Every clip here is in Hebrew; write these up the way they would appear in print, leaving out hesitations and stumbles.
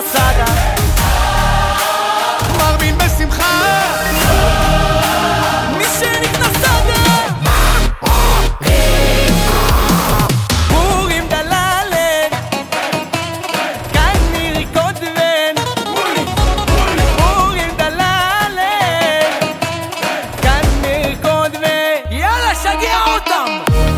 סאגה מרבין בשמחה מי שנכנס סאגה פורים דללת כאן נרקוד ון פורים דללת כאן נרקוד ון יאללה שגע אותם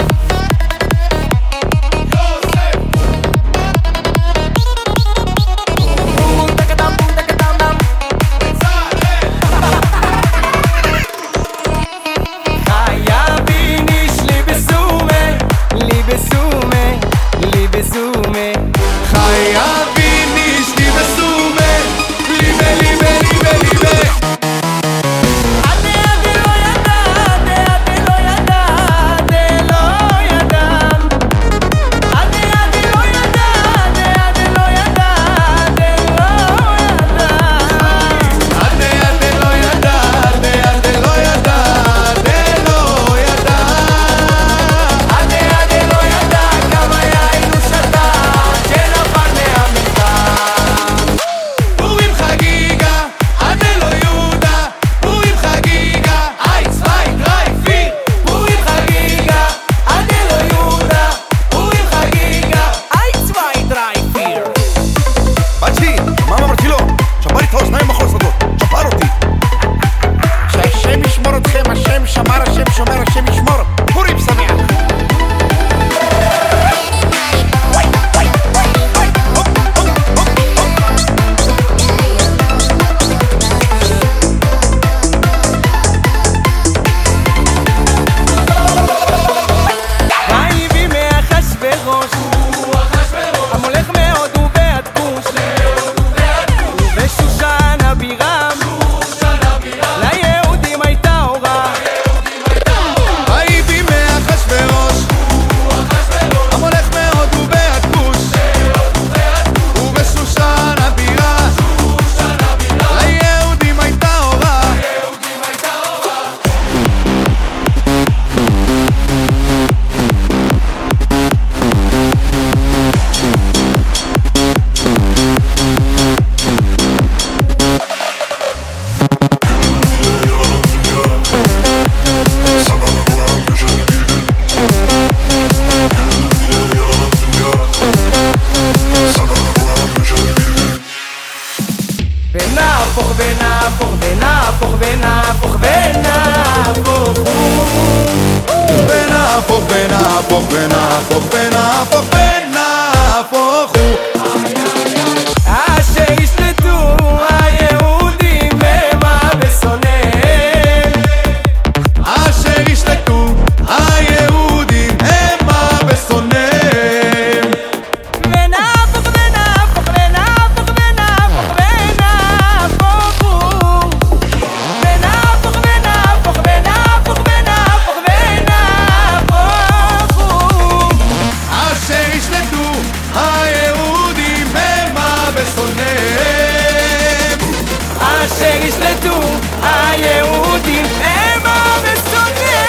היהודים הם המסונים.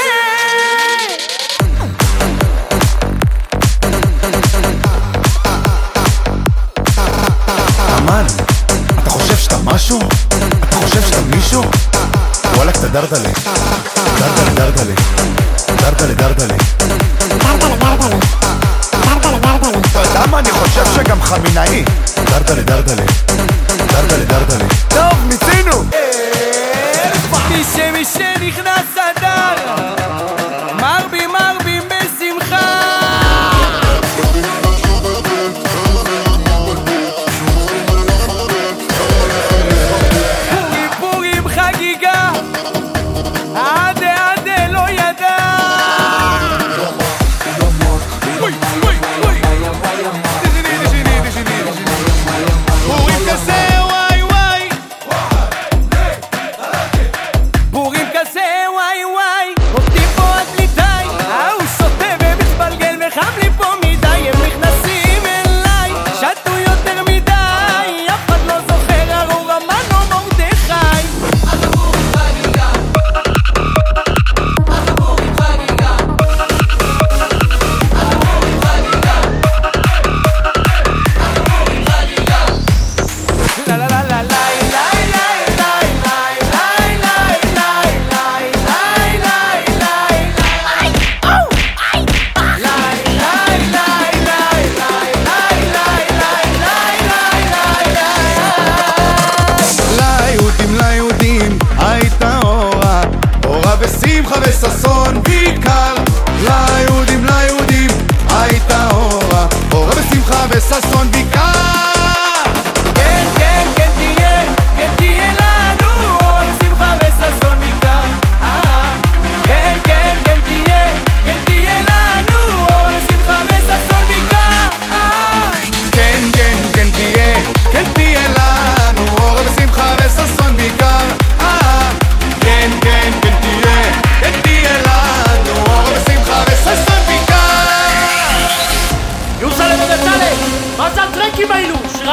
אמן, אתה חושב שאתה משהו? אתה חושב שאתה מישהו? וואלה קצת דרדלה דרדלה אתה יודע מה אני חושב שגם חמינאי דרדלה טוב, מיצינו מי שנכנס אדר מרבים בשמחה פורים חגיגה עד לא ידע פורים כזה וואי וואי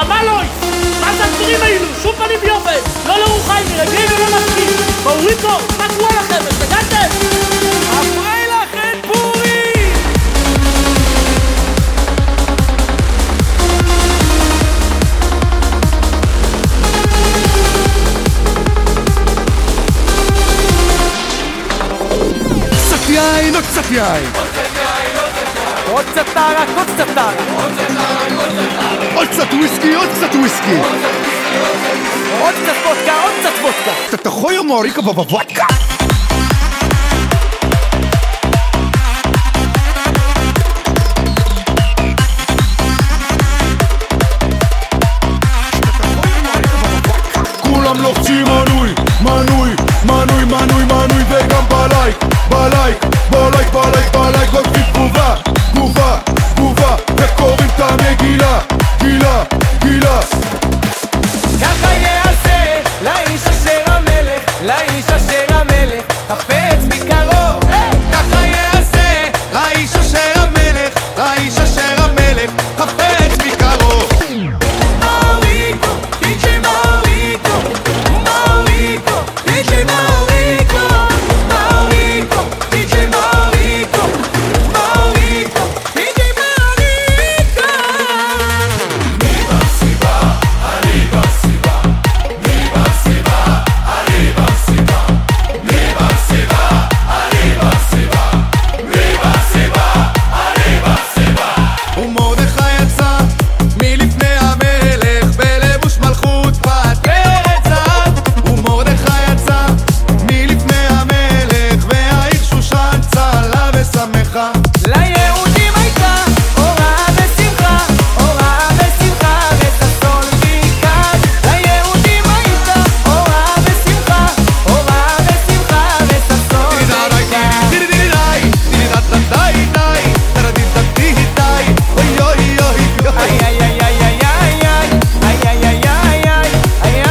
רמלוי! מה זה הדברים האלו? שום פנים ביופן! לא לרוחיים, מרגעים ולא מסכים! באוריקו, מה קורה לכם? השתגעתם? אפרי לכם פורי! קצת יין, עוד קצת יין. עוד קצת טרק, עוד קצת טרק. עוד קצת וויסקי, עוד קצת וויסקי. עוד קצת וודקה, עוד קצת וודקה. אתה יכול מוריקו בוודקה? כולם לוחצים מנוי, מנוי, מנוי, מנוי, מנוי, וגם בלייק, בלייק, בלייק, בלייק, בלייק, כותבים תגובה, תגובה, תגובה, וקוראים את המגילה, גילה, גילה. ככה יעשה לאיש אשר המלך, לאיש אשר המלך, חפץ בקרוב. ככה יעשה לאיש אשר המלך, לאיש אשר המלך, חפץ בקרוב. מאוריקו, דיג'י מאוריקו, מאוריקו, דיג'י מאוריקו, מאוריקו, דיג'י מאוריקו, מאוריקו, דיג'י מאוריקו. מי בסיבה, אני בסיבה, מי בסיבה, אני בסיבה, מי בסיבה, אני בסיבה, מי בסיבה, אני בסיבה. ומרדכי יצא מלפני המלך בלבוש מלכות בת פרץ זהב. ומרדכי יצא מלפני המלך והעיר שושן צהלה ושמחה. ליהודים הייתה אורה ושמחה, אורה ושמחה וששון ויקר. ליהודים הייתה אורה ושמחה, אורה ושמחה וששון ויקר. איי איי איי איי איי איי איי איי איי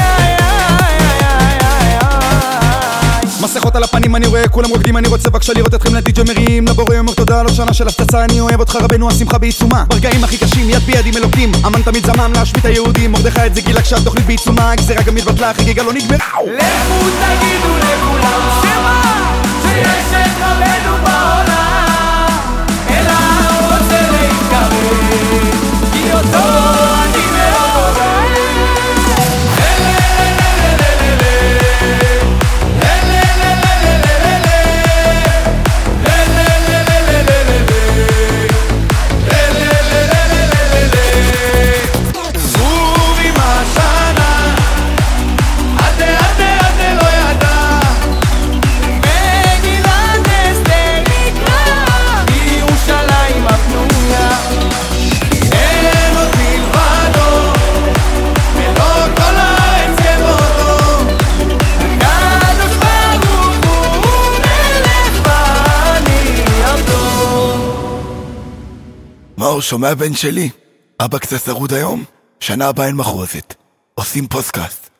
איי. מסכות על הפנים אני רואה כולם רוקדים, אני רוצה בבקשה לראות אתכם לדיג'י מריעים. לבורא אומר תודה על השנה של הפצצה, אני אוהב אותך רבנו, השמחה בעיצומה ברגעים הכי קשים, יד ביד עם אלוקים. אמן תמיד זמם להשמיט היהודים, מרדכי את זה גילה כשהתוכנית בעיצומה, הגזירה גם התבטלה, החגיגה לא נגמרה. לכו תגידו לכולם שמה שיש את רבנו בעולם, אלא רוצה להתקרב, כי אותו אני מאוד אוהב. פורים השנה, עדה עדה עדה לא ידע. מגילת אסתר נקרא בירושלים הפנויה. אין עוד מלבדו, ולא כל הארץ כמותו. הקדוש ברוך הוא מלך ואני עבדו. מאור, שומע בן שלי? אבא קצת צרוד היום, שנה הבאה אין מחרוזת, עושים פודקאסט.